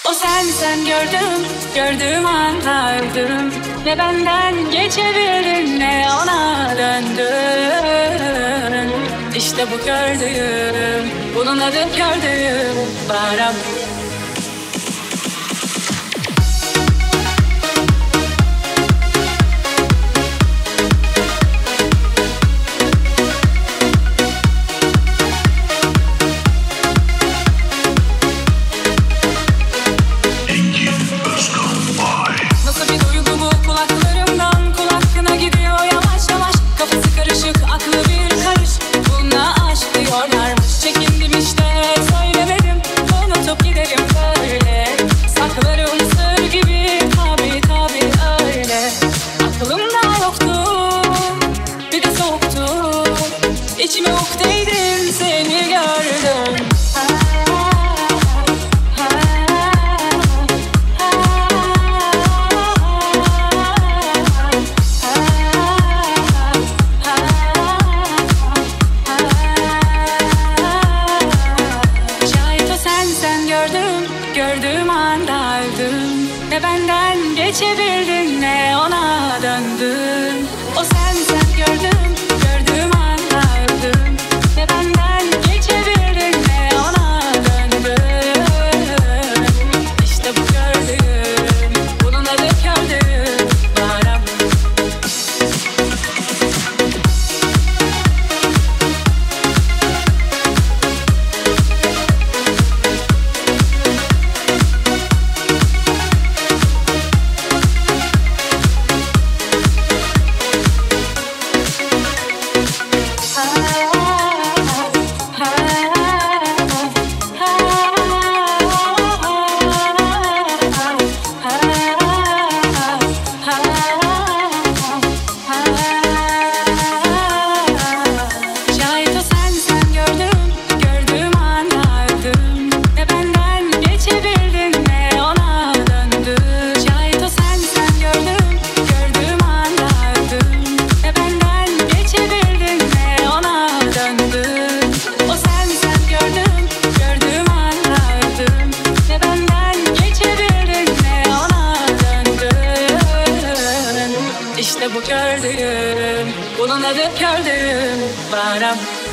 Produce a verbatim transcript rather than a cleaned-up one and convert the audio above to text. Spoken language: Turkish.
O sen sen gördüm, gördüğüm anda öldüm. Ne benden geçebildin ne ona döndün. İşte bu gördüğüm, bunun adı gördüğüm Baram. İçime ukdeydin seni gördüm. Şayet o sen sen gördüm, gördüğüm anda öldüm. Ne benden geçebildin ne ona döndün. O sen sen gördüm. İşte bu gördüğüm, bunun adı gördüğüm Baram.